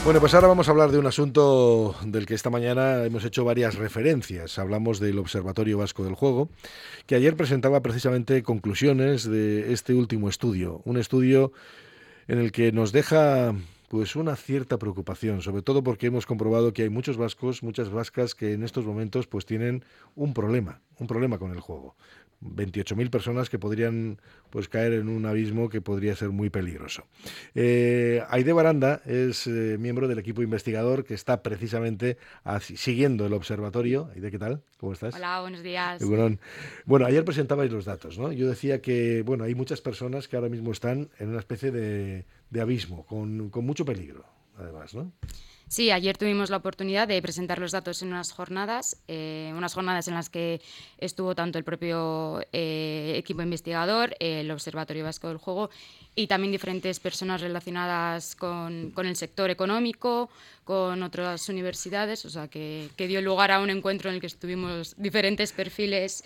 Bueno, pues ahora vamos a hablar de un asunto del que esta mañana hemos hecho varias referencias. Hablamos del Observatorio Vasco del Juego, que ayer presentaba precisamente conclusiones de este último estudio. Un estudio en el que nos deja pues una cierta preocupación, sobre todo porque hemos comprobado que hay muchos vascos, muchas vascas que en estos momentos pues tienen un problema con el juego. 28.000 personas que podrían pues caer en un abismo que podría ser muy peligroso. Aide Baranda es miembro del equipo investigador que está precisamente siguiendo el observatorio. Aide, ¿qué tal? ¿Cómo estás? Hola, buenos días. Bueno, bueno, ayer presentabais los datos, ¿no? Yo decía que, bueno, hay muchas personas que ahora mismo están en una especie de abismo, con mucho peligro, además, ¿no? Sí, ayer tuvimos la oportunidad de presentar los datos en unas jornadas en las que estuvo tanto el propio equipo investigador, el Observatorio Vasco del Juego y también diferentes personas relacionadas con el sector económico, con otras universidades, o sea, que dio lugar a un encuentro en el que estuvimos diferentes perfiles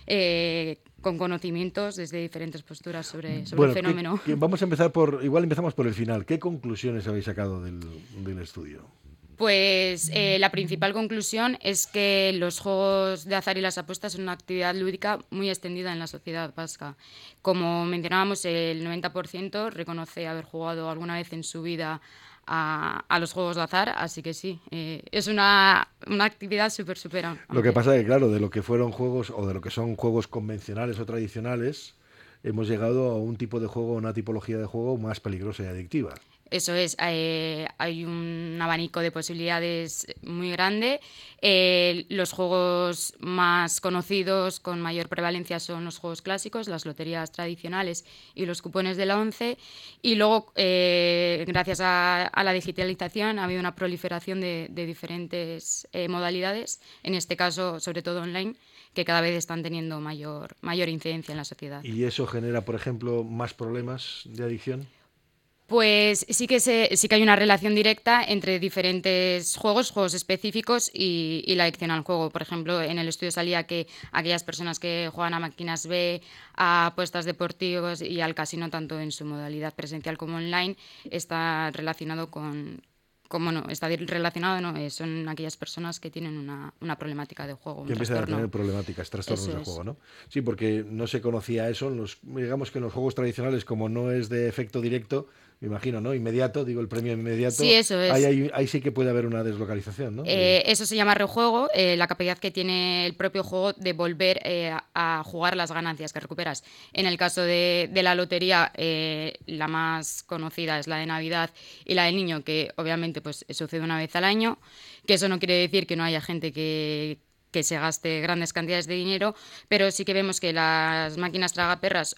con conocimientos desde diferentes posturas sobre el Bueno, fenómeno. vamos a empezar igual empezamos por el final. ¿Qué conclusiones habéis sacado del estudio? Pues la principal conclusión es que los juegos de azar y las apuestas son una actividad lúdica muy extendida en la sociedad vasca. Como mencionábamos, el 90% reconoce haber jugado alguna vez en su vida a los juegos de azar, así que sí, es una actividad súper Lo que amplia. pasa es que, claro, de lo que fueron juegos o de lo que son juegos convencionales o tradicionales, hemos llegado a un tipo de juego, una tipología de juego más peligrosa y adictiva. Eso es, hay un abanico de posibilidades muy grande. Los juegos más conocidos con mayor prevalencia son los juegos clásicos, las loterías tradicionales y los cupones de la ONCE. Y luego, gracias a la digitalización, ha habido una proliferación de diferentes modalidades, en este caso, sobre todo online, que cada vez están teniendo mayor incidencia en la sociedad. Y eso genera, por ejemplo, más problemas de adicción. Pues sí que hay una relación directa entre diferentes juegos específicos y la adicción al juego. Por ejemplo, en el estudio salía que aquellas personas que juegan a máquinas B, a apuestas deportivas y al casino, tanto en su modalidad presencial como online, está relacionado está relacionado, ¿no? Son aquellas personas que tienen una problemática de juego, Que un empiezan a tener trastorno. problemáticas, trastornos Eso de es. juego, ¿no? Sí, porque no se conocía eso. Digamos que en los juegos tradicionales, como no es de efecto directo, me imagino, ¿no? Inmediato, digo el premio Sí, inmediato, eso ahí, es. ahí sí que puede haber una deslocalización, ¿no? Eso se llama rejuego, la capacidad que tiene el propio juego de volver a jugar las ganancias que recuperas. En el caso de la lotería, la más conocida es la de Navidad y la del niño, que obviamente pues sucede una vez al año, que eso no quiere decir que no haya gente que se gaste grandes cantidades de dinero, pero sí que vemos que las máquinas tragaperras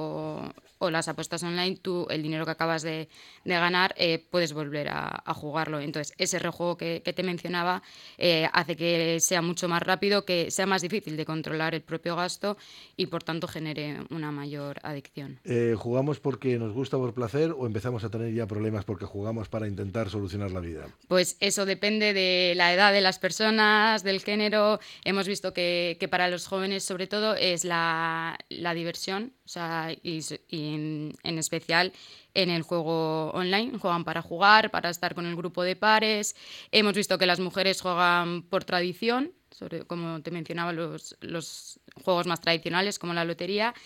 o las apuestas online, tú el dinero que acabas de ganar puedes volver a jugarlo. Entonces, ese rejuego que te mencionaba hace que sea mucho más rápido, que sea más difícil de controlar el propio gasto y por tanto genere una mayor adicción. ¿Jugamos porque nos gusta por placer o empezamos a tener ya problemas porque jugamos para intentar solucionar la vida? Pues eso depende de la edad de las personas, del género. Hemos visto que para los jóvenes sobre todo es la diversión, o sea, y en especial en el juego online. Juegan para jugar, para estar con el grupo de pares. Hemos visto que las mujeres juegan por tradición, como te mencionaba, los juegos más tradicionales como la lotería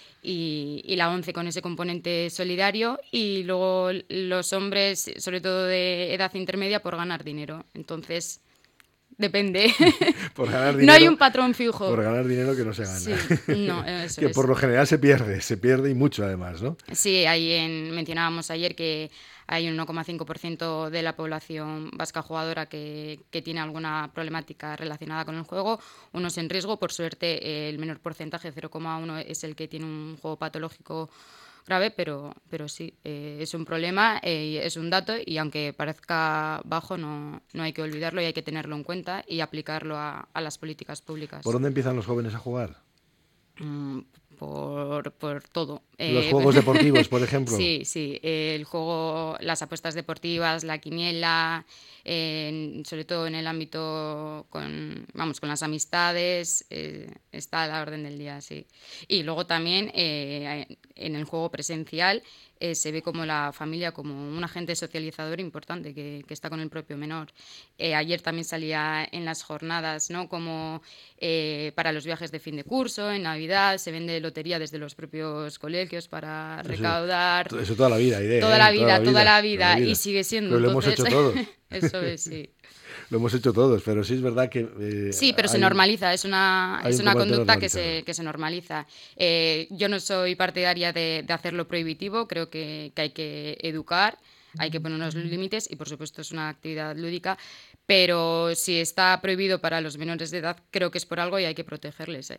y la ONCE con ese componente solidario y luego los hombres, sobre todo de edad intermedia, por ganar dinero. Entonces, depende. Por ganar No hay dinero, un patrón fijo. por ganar dinero que no se gana. Sí, no, eso Que por es. lo general se pierde y mucho además, ¿no? Sí, mencionábamos ayer que hay un 1,5% de la población vasca jugadora que tiene alguna problemática relacionada con el juego, unos en riesgo. Por suerte, el menor porcentaje, 0,1, es el que tiene un juego patológico grave, pero sí, es un problema, es un dato y aunque parezca bajo, no hay que olvidarlo y hay que tenerlo en cuenta y aplicarlo a las políticas ¿Por públicas. dónde empiezan los jóvenes a jugar? Mm, por todo. Los juegos deportivos, por ejemplo. Sí, sí, el juego, las apuestas deportivas, la quiniela, sobre todo en el ámbito con las amistades, está a la orden del día, sí. Y luego también en el juego presencial se ve como la familia como un agente socializador importante que está con el propio menor. Ayer también salía en las jornadas, ¿no? Como para los viajes de fin de curso, en Navidad, se vende lotería desde los propios colegios para recaudar. Eso toda la vida, idea, Toda la vida, toda la y sigue siendo. Pero lo hemos Entonces, hecho todos. eso es, sí. Lo hemos hecho todos, pero sí es verdad que... Sí, pero se normaliza, es una conducta que se normaliza. Yo no soy partidaria de hacerlo prohibitivo, creo que hay que educar, hay que poner unos límites y por supuesto es una actividad lúdica, pero si está prohibido para los menores de edad, creo que es por algo y hay que protegerles.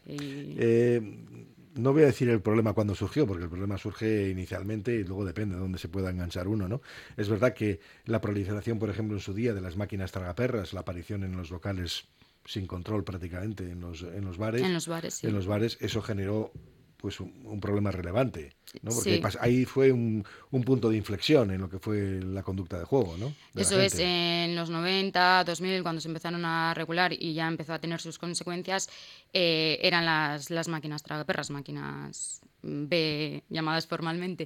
No voy a decir el problema cuando surgió, porque el problema surge inicialmente y luego depende de dónde se pueda enganchar uno, ¿no? Es verdad que la proliferación, por ejemplo, en su día de las máquinas tragaperras, la aparición en los locales sin control prácticamente en los bares, Sí. en los bares, eso generó pues un problema relevante, ¿no? Porque Sí. ahí fue un punto de inflexión en lo que fue la conducta de juego, ¿no? Eso es, en los 90, 2000, cuando se empezaron a regular y ya empezó a tener sus consecuencias, eran las máquinas tragaperras, máquinas B llamadas formalmente.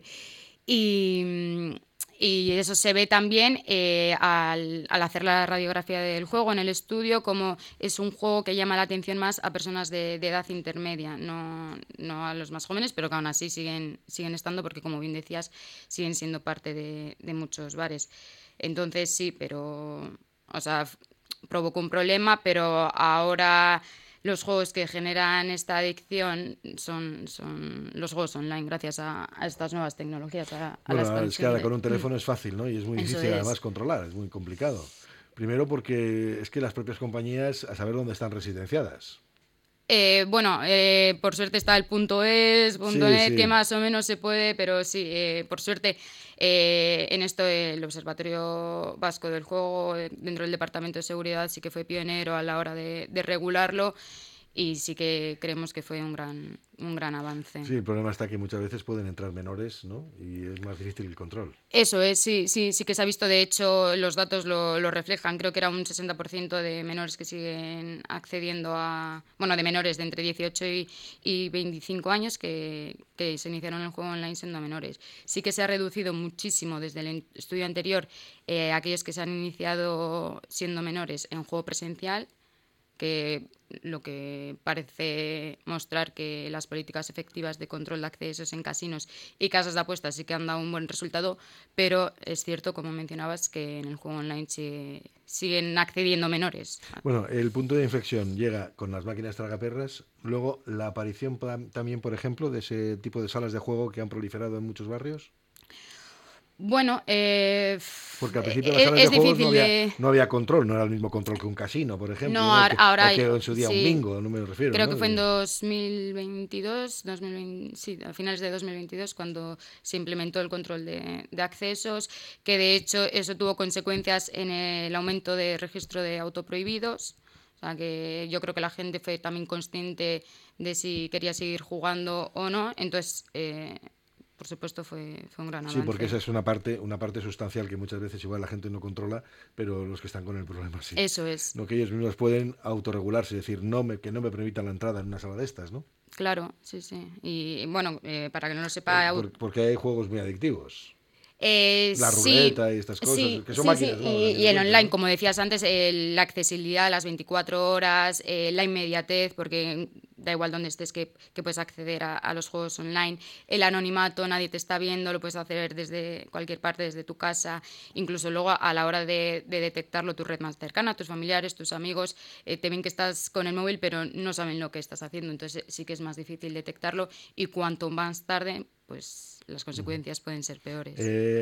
Y eso se ve también al hacer la radiografía del juego en el estudio, como es un juego que llama la atención más a personas de edad intermedia, no a los más jóvenes, pero que aún así siguen estando porque, como bien decías, siguen siendo parte de muchos bares. Entonces sí, pero, o sea, provocó un problema, pero ahora los juegos que generan esta adicción son los juegos online, gracias a estas nuevas tecnologías, a la Bueno, es que expansión ahora con un teléfono es fácil, ¿no? Y es muy Eso difícil es. además controlar, es muy complicado. Primero porque es que las propias compañías, a saber dónde están residenciadas. Por suerte está el .es, Sí, .net, sí. que más o menos se puede, pero sí, por suerte en esto el Observatorio Vasco del Juego, dentro del Departamento de Seguridad, sí que fue pionero a la hora de regularlo y sí que creemos que fue un gran avance. Sí, el problema está que muchas veces pueden entrar menores, ¿no? Y es más difícil el control. Eso es, sí que se ha visto, de hecho los datos lo reflejan, creo que era un 60% de menores que siguen accediendo de menores de entre 18 y 25 años que se iniciaron en el juego online siendo menores. Sí que se ha reducido muchísimo desde el estudio anterior aquellos que se han iniciado siendo menores en juego presencial, que lo que parece mostrar que las políticas efectivas de control de accesos en casinos y casas de apuestas sí que han dado un buen resultado, pero es cierto, como mencionabas, que en el juego online siguen accediendo menores. Bueno, el punto de inflexión llega con las máquinas tragaperras, luego la aparición también, por ejemplo, de ese tipo de salas de juego que han proliferado en muchos barrios. Bueno, Porque al principio las salas de es juegos difícil de... no había control, no era el mismo control que un casino, por ejemplo, No, ¿no? ahora O que en su día un sí. bingo, no me refiero. Creo ¿no? que fue en 2022, sí, a finales de 2022, cuando se implementó el control de accesos, que de hecho eso tuvo consecuencias en el aumento de registro de autoprohibidos. O sea, que yo creo que la gente fue también consciente de si quería seguir jugando o no. Entonces, por supuesto, fue un gran avance. Sí, porque esa es una parte sustancial que muchas veces igual la gente no controla, pero los que están con el problema sí. Eso es. No, que ellos mismos pueden autorregularse, es decir, que no me permitan la entrada en una sala de estas, ¿no? Claro, sí. Y bueno, para que no lo sepa... Porque hay juegos muy adictivos. La Sí, ruleta y estas cosas, sí, que son máquinas, ¿no? A fin y de el cuentas, online, ¿no? como decías antes, la accesibilidad a las 24 horas, la inmediatez, porque da igual donde estés que puedes acceder a los juegos online, el anonimato, nadie te está viendo, lo puedes hacer desde cualquier parte, desde tu casa, incluso luego a la hora de detectarlo, tu red más cercana, tus familiares, tus amigos, te ven que estás con el móvil, pero no saben lo que estás haciendo, entonces sí que es más difícil detectarlo y cuanto más tarde, pues las consecuencias pueden ser peores.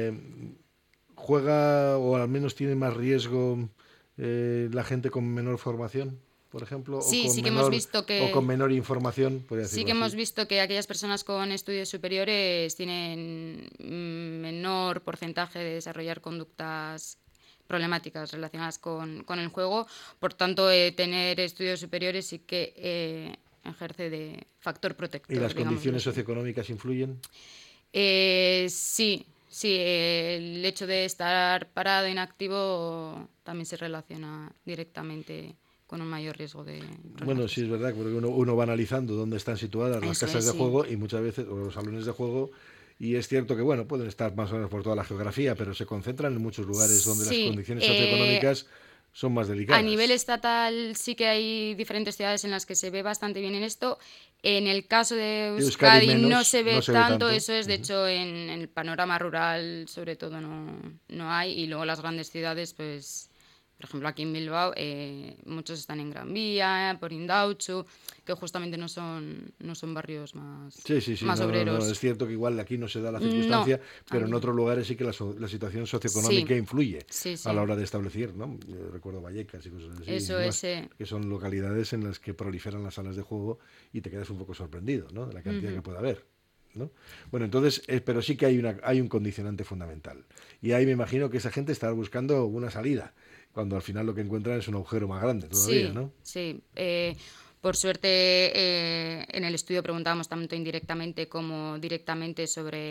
¿Juega o al menos tiene más riesgo la gente con menor formación, por ejemplo, Sí que hemos visto o con menor información, podría sí decirlo que así? hemos visto que aquellas personas con estudios superiores tienen menor porcentaje de desarrollar conductas problemáticas relacionadas con el juego. Por tanto, tener estudios superiores sí que ejerce de factor ¿Y protector, las digámoslo condiciones así. socioeconómicas influyen? Sí, sí, el hecho de estar parado, inactivo, también se relaciona directamente con un mayor riesgo de Bueno, problemas sí es físicos. verdad, porque uno va analizando dónde están situadas las Eso casas es, de sí. juego y muchas veces, o los salones de juego, y es cierto que, bueno, pueden estar más o menos por toda la geografía, pero se concentran en muchos lugares donde las Sí, condiciones socioeconómicas son más a nivel delicadas. estatal sí que hay diferentes ciudades en las que se ve bastante bien en esto. En el caso de Euskadi Euskadi no menos, se ve no se ve tanto, tanto. eso es, de Ujú. hecho, en el panorama rural sobre todo no hay. Y luego las grandes ciudades, pues, por ejemplo, aquí en Bilbao, muchos están en Gran Vía, por Indautxu, que justamente no son barrios más, Sí, sí, sí, más no, no, no, obreros. es cierto que igual aquí no se da la No, circunstancia, pero en aquí no. otros lugares sí que la situación Sí, socioeconómica influye sí, a la sí. hora de establecer, ¿no? Yo recuerdo Vallecas y cosas así y Eso es. demás, que son localidades en las que proliferan las salas de juego y te quedas un poco sorprendido, ¿no? De la cantidad que Ujú. puede haber, ¿no? Bueno, entonces, pero sí que hay un condicionante fundamental. Y ahí me imagino que esa gente estará buscando una salida, cuando al final lo que encuentran es un agujero más grande todavía, Sí, ¿no? sí. Por suerte, en el estudio preguntábamos tanto indirectamente como directamente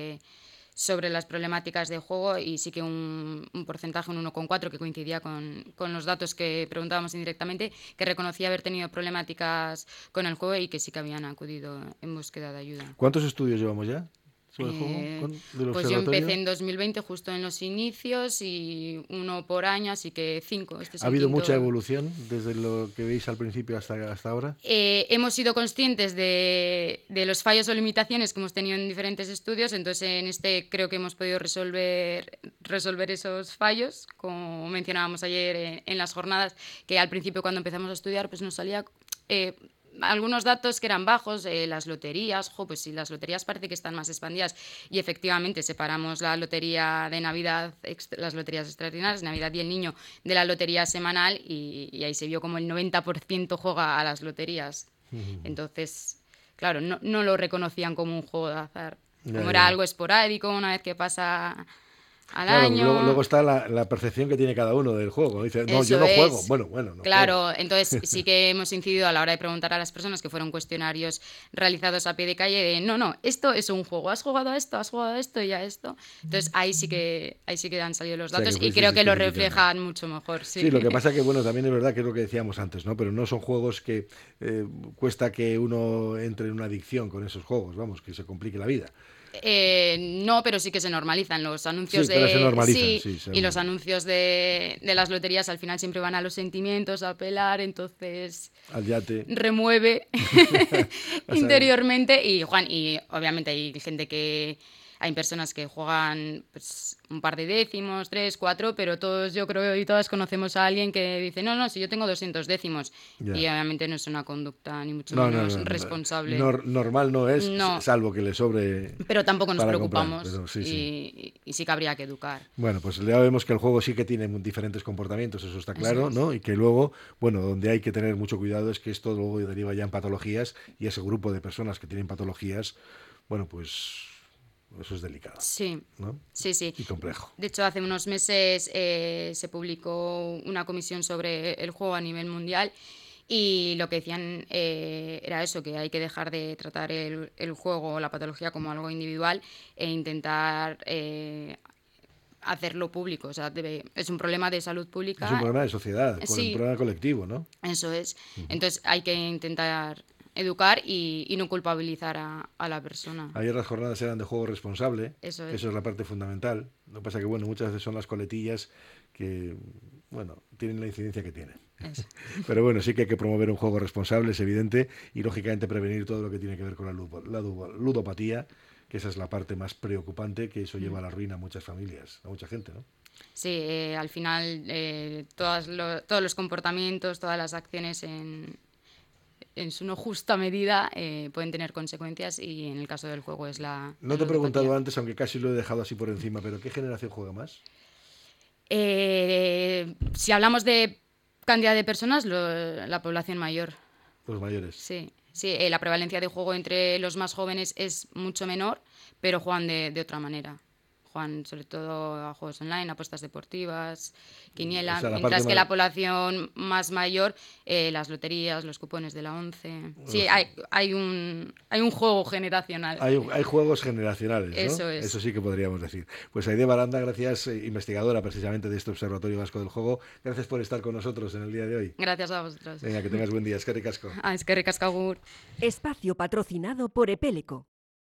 sobre las problemáticas de juego y sí que un porcentaje, un 1,4, que coincidía con los datos que preguntábamos indirectamente, que reconocía haber tenido problemáticas con el juego y que sí que habían acudido en búsqueda de ayuda. ¿Cuántos estudios llevamos ya sobre el juego Eh, del pues yo empecé observatorio? en 2020 justo en los inicios y uno por año, así que 5. Este es ¿Ha el habido mucha quinto. evolución desde lo que veis al principio hasta ahora? Hemos sido conscientes de los fallos o limitaciones que hemos tenido en diferentes estudios, entonces en este creo que hemos podido resolver esos fallos, como mencionábamos ayer en las jornadas, que al principio cuando empezamos a estudiar pues nos salía eh, algunos datos que eran bajos, las loterías, pues sí, las loterías parece que están más expandidas y efectivamente separamos la lotería de Navidad, las loterías extraordinarias, Navidad y el Niño, de la lotería semanal y ahí se vio como el 90% juega a las loterías. Entonces, claro, no lo reconocían como un juego de azar, Ya, como ya, era ya. algo esporádico, una vez que pasa al Claro, porque luego año. está la percepción que tiene cada uno del juego. Dice, no, yo Eso no juego. es. Bueno, no juego. Claro, entonces sí que hemos incidido a la hora de preguntar a las personas, que fueron cuestionarios realizados a pie de calle, de no, esto es un juego, has jugado a esto y a esto. Entonces ahí sí que han salido los O sea, que datos y fuisteis creo que lo especificando. reflejan mucho mejor, Sí, sí. lo que pasa que, bueno, también es verdad que es lo que decíamos antes, ¿no? Pero no son juegos que cuesta que uno entre en una adicción con esos juegos, vamos, que se complique la vida. No, pero sí que se normalizan los anuncios Sí, pero se de. normalizan, Sí, sí. y los anuncios de las loterías al final siempre van a los sentimientos, a apelar, entonces Al yate. remueve O sea, interiormente. Y Juan, y obviamente hay gente que. Hay personas que juegan pues, un par de décimos, 3, 4, pero todos, yo creo, y todas conocemos a alguien que dice, no, si yo tengo 200 décimos. Y ya. obviamente no es una conducta ni mucho No, no, menos no, responsable. normal no es, No, salvo que le sobre pero tampoco nos para comprar. preocupamos Pero sí, sí. y sí que habría que educar. Bueno, pues ya vemos que el juego sí que tiene diferentes comportamientos, eso está Eso claro, es. ¿no? Y que luego, bueno, donde hay que tener mucho cuidado es que esto luego deriva ya en patologías y ese grupo de personas que tienen patologías, bueno, pues eso es delicado, Sí, ¿no? sí, sí. Y complejo. De hecho, hace unos meses se publicó una comisión sobre el juego a nivel mundial y lo que decían era eso, que hay que dejar de tratar el juego o la patología como algo individual e intentar hacerlo público. O sea, es un problema de salud Es un pública. problema de sociedad, un Sí, problema colectivo, ¿no? eso es. Entonces hay que intentar educar y no culpabilizar a la persona. Ayer las jornadas eran de juego responsable, Eso que es. eso es la parte fundamental. Lo que pasa que, bueno, muchas veces son las coletillas que, bueno, tienen la incidencia que tienen. Eso. Pero bueno, sí que hay que promover un juego responsable, es evidente, y lógicamente prevenir todo lo que tiene que ver con la ludopatía, que esa es la parte más preocupante, que eso lleva a la ruina a muchas familias, a mucha gente, ¿no? Sí, al final todos los comportamientos, todas las acciones en su no justa medida pueden tener consecuencias y en el caso del juego es la No te he preguntado ludopatía. antes, aunque casi lo he dejado así por encima, pero ¿qué generación juega más? Si hablamos de cantidad de personas, la población mayor, Los mayores. sí. Sí, la prevalencia de juego entre los más jóvenes es mucho menor, pero juegan de otra manera. juegan sobre todo a juegos online, apuestas deportivas, quiniela, O sea, la mientras parte que más... la población más mayor, las loterías, los cupones de la 11. Sí, Los- hay un juego generacional. Hay juegos generacionales, ¿no? Eso Eso es. sí que podríamos decir. Pues Aide Baranda, gracias, investigadora precisamente de este Observatorio Vasco del Juego. Gracias por estar con nosotros en el día de hoy. Gracias a vosotros. Venga, que tengas buen día. Es que ricasco. Es que ricasco, agur. Espacio patrocinado por Epeleco.